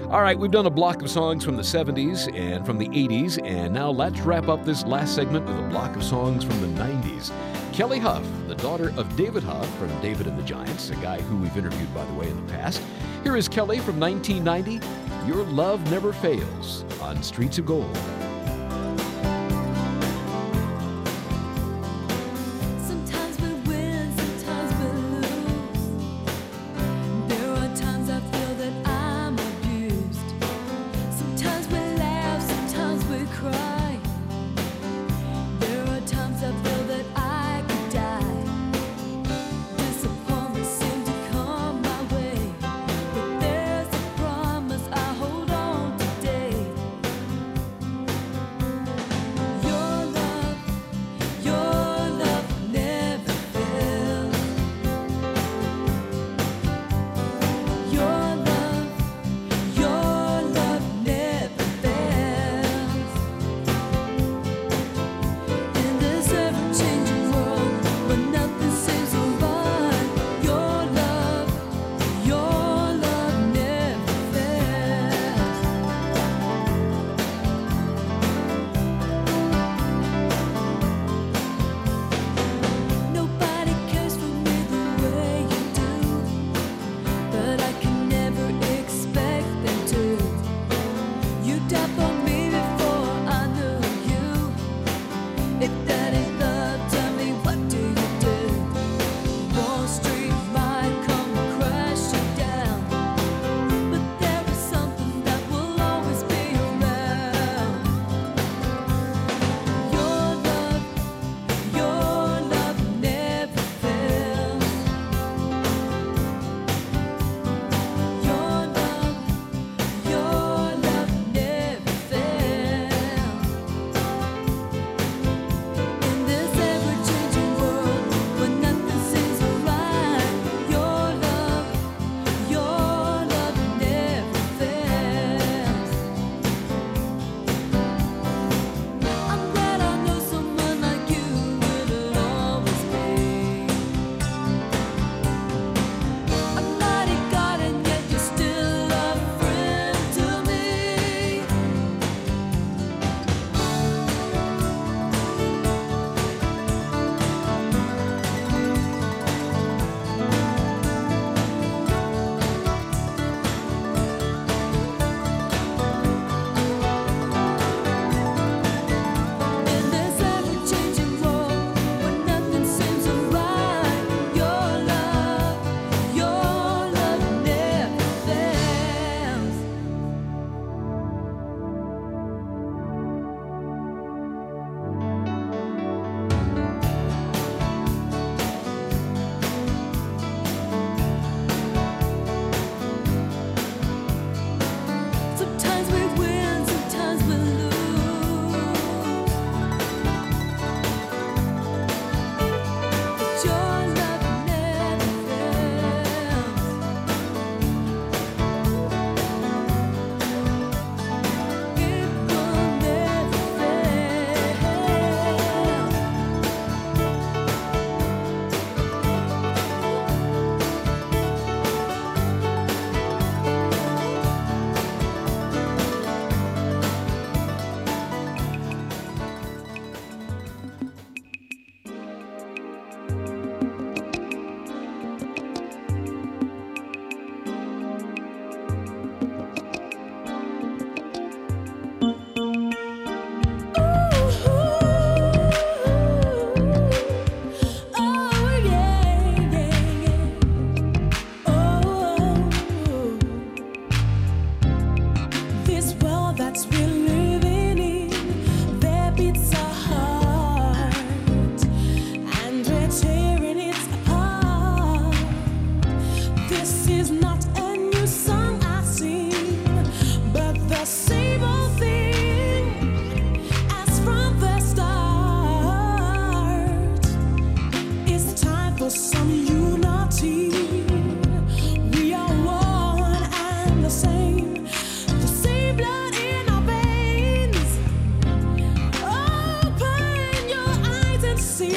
All right, we've done a block of songs from the 70s and from the 80s, and now let's wrap up this last segment with a block of songs from the 90s. Kelly Huff, the daughter of David Huff from David and the Giants, a guy who we've interviewed, by the way, in the past. Here is Kelly from 1990, Your Love Never Fails, on Streets of Gold.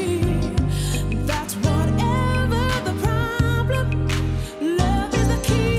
That whatever the problem, love is the key.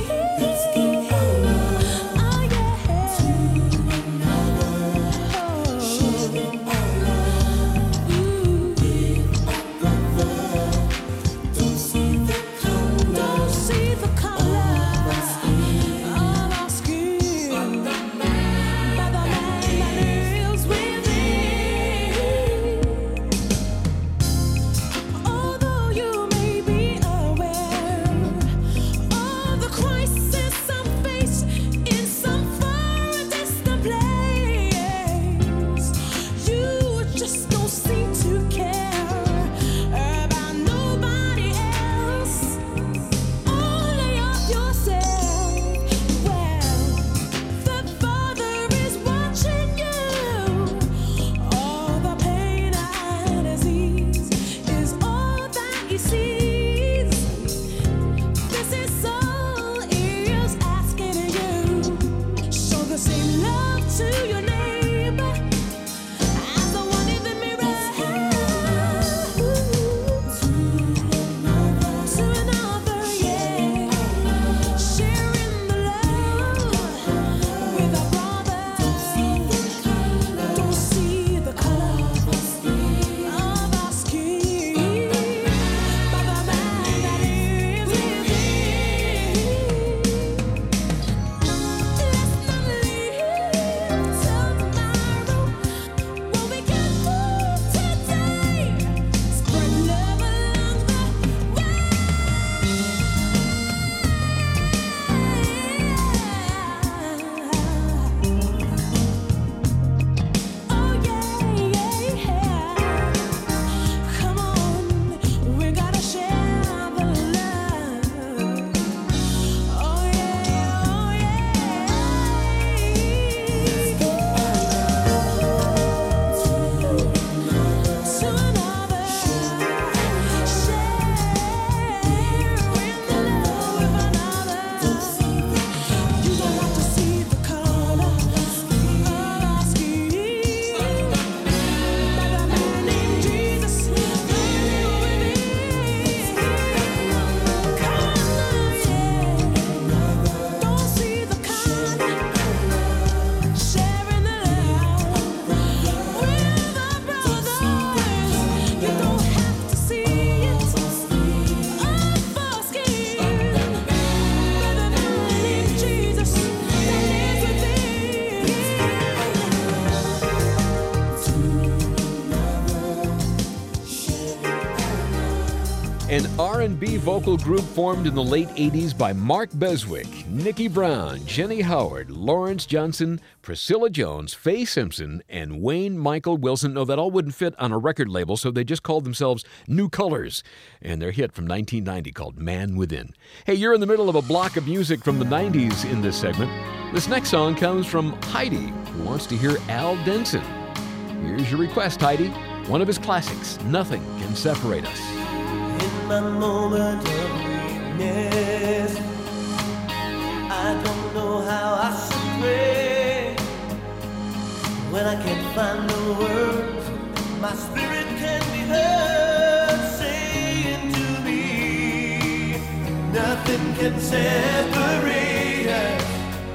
An R&B vocal group formed in the late 80s by Mark Beswick, Nikki Brown, Jenny Howard, Lawrence Johnson, Priscilla Jones, Faye Simpson, and Wayne Michael Wilson. No, that all wouldn't fit on a record label, so they just called themselves New Colors, and their hit from 1990 called Man Within. Hey, you're in the middle of a block of music from the 90s in this segment. This next song comes from Heidi, who wants to hear Al Denson. Here's your request, Heidi. One of his classics, Nothing Can Separate Us. In my moment of weakness, I don't know how I should pray. When I can't find the words, my spirit can be heard saying to me, nothing can separate us.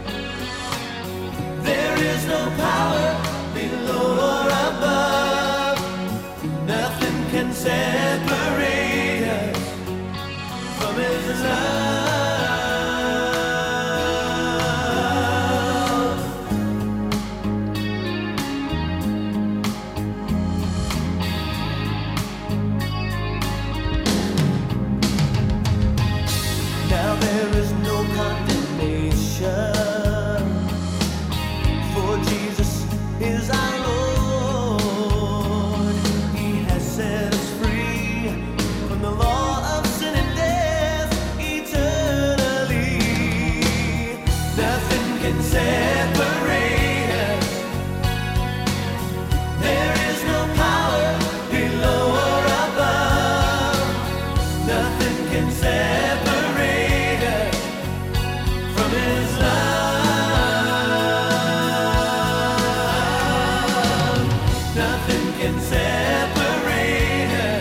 There is no power below or above. Nothing can separate us from His love. Now there is no condemnation, for Jesus is our Lord. He has set us free from the law of sin and death eternally. Nothing can separate us. There is no power below or above. Nothing can separate us from His love. Nothing can separate us.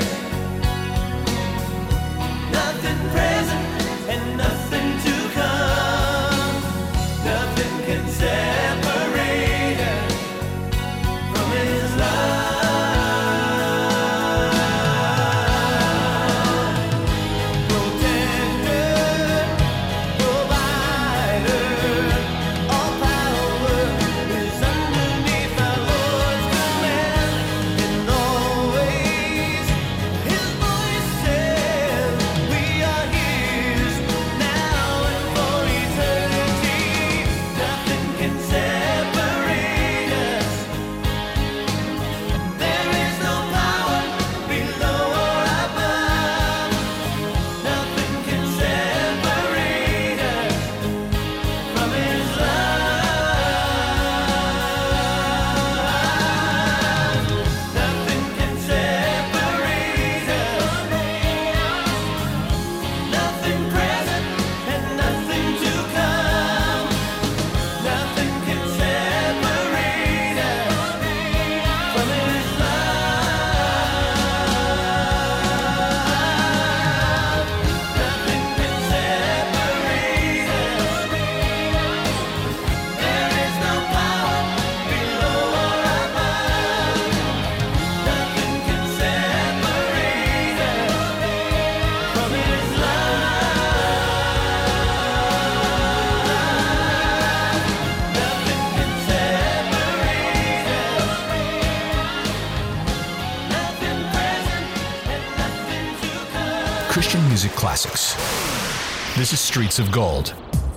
Nothing present and nothing to come. Nothing can separate us from His love. Protector, provider, all power is underneath our Lord's command. And always His voice says we are His now and for eternity. Nothing can separate us. There is no power below or above. Nothing can separate us from His love. Nothing can separate us. Nothing present and nothing to come. Nothing can separate us from His love. Nothing can separate us. There is no power below or above. Nothing can separate us from His love. Nothing can separate us. Nothing present and nothing to come. Christian Music Classics. This is Streets of Gold.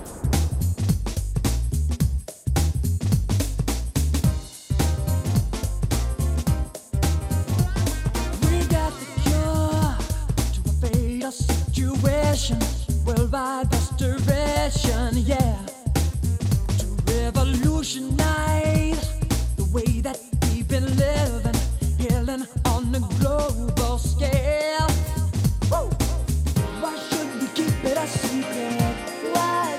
We got the cure to a fatal situation, worldwide restoration, yeah. To revolutionize the way that we've been living, healing on a global scale. Whoa. Why should we keep it a secret? Why?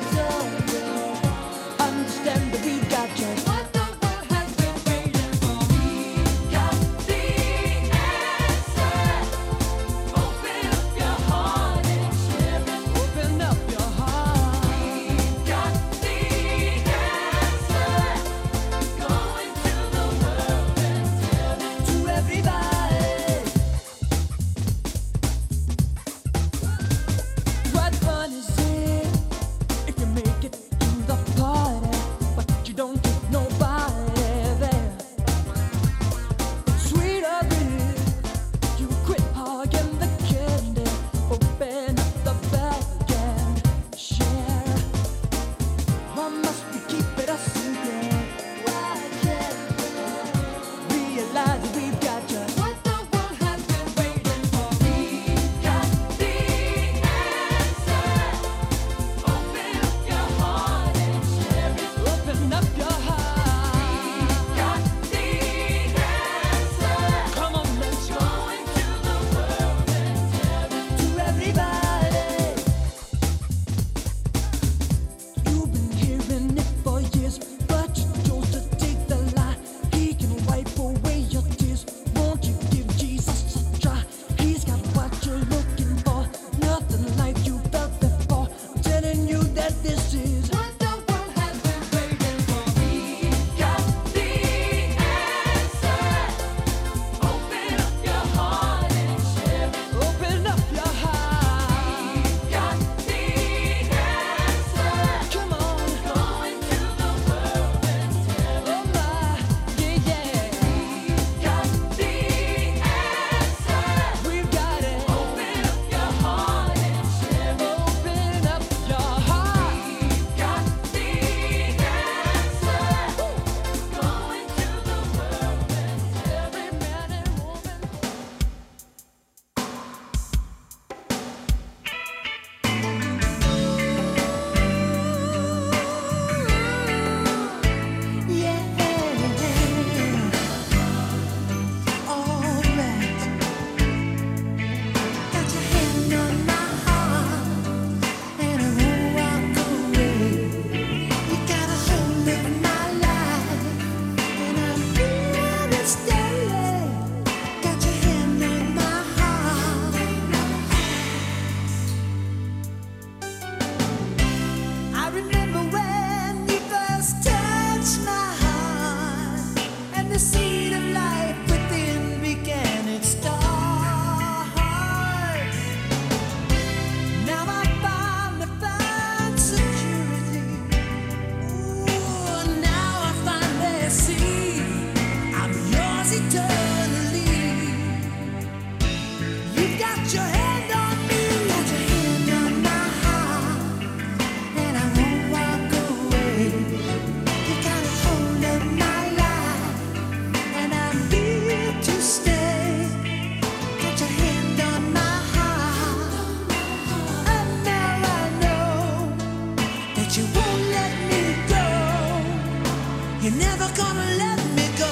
that you won't let me go. You're never gonna let me go.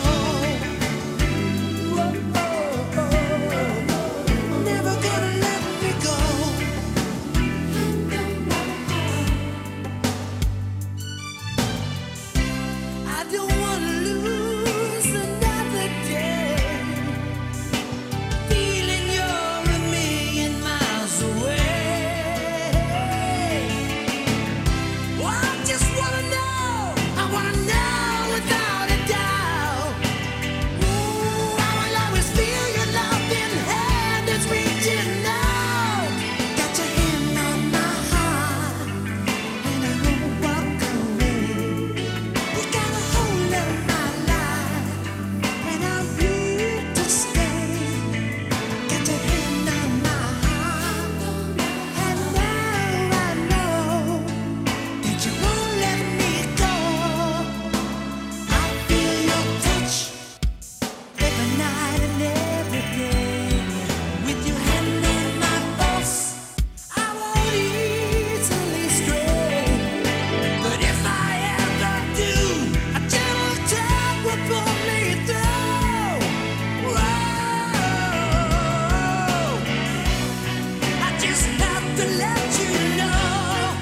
Never gonna let me go. I don't wanna lose another day, feeling you're a million miles away. Oh, I just wanna know, I wanna know without a doubt. Ooh, I will always feel your loving hand is reaching out. Got your hand on my heart, and I won't walk away. You got a hold of my life, and I'm here to stay. Got your hand on my heart, and now I know that you won't let me go. I feel your touch every night and every day. With your hand on my pulse, I won't easily stray. But if I ever do, a gentle tap will pull me through. Whoa, I just have to let you know.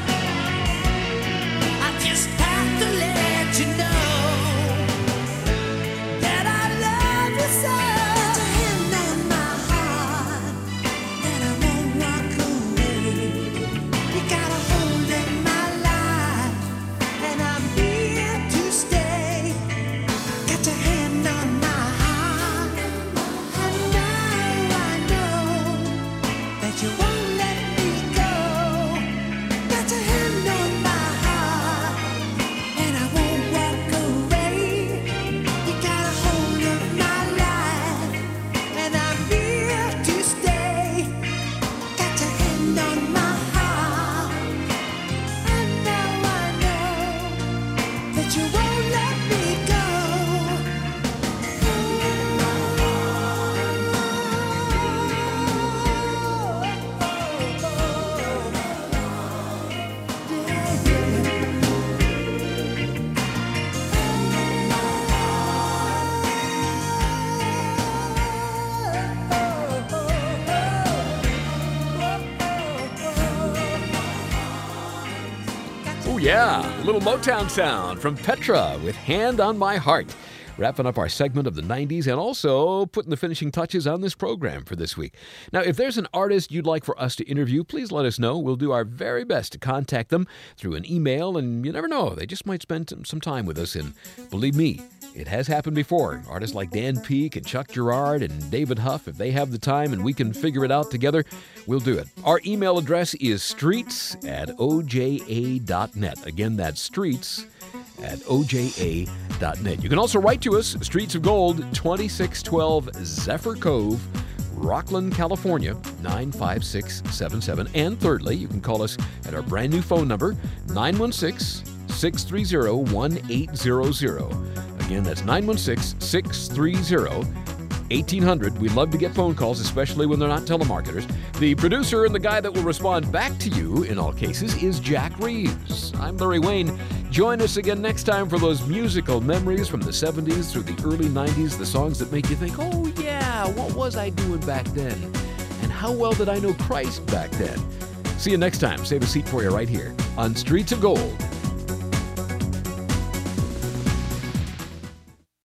I just have to let you know that I love you so. Got your hand on my heart, and I won't walk away. You got a hold of my life, and I'm here to stay. Got your hand on my heart, and now I know that you won't let me go. Got your hand on my heart, and I won't walk away. You got a hold of my life, and I'm here to stay. Got your hand on my heart, and now I know that you won't let me go. Oh, yeah, a little Motown sound from Petra with Hand on My Heart. Wrapping up our segment of the 90s and also putting the finishing touches on this program for this week. Now, if there's an artist you'd like for us to interview, please let us know. We'll do our very best to contact them through an email, and you never know, they just might spend some time with us. And believe me, it has happened before. Artists like Dan Peek and Chuck Girard and David Huff, if they have the time and we can figure it out together, we'll do it. Our email address is streets@oja.net. Again, that's streets@oja.net. You can also write to us, Streets of Gold, 2612 Zephyr Cove, Rockland, California, 95677. And thirdly, you can call us at our brand new phone number, 916-630-1800. Again, that's 916-630-1800. We love to get phone calls, especially when they're not telemarketers. The producer and the guy that will respond back to you in all cases is Jack Reeves. I'm Larry Wayne. Join us again next time for those musical memories from the 70s through the early 90s, the songs that make you think, oh yeah, what was I doing back then? And how well did I know Christ back then? See you next time. Save a seat for you right here on Streets of Gold.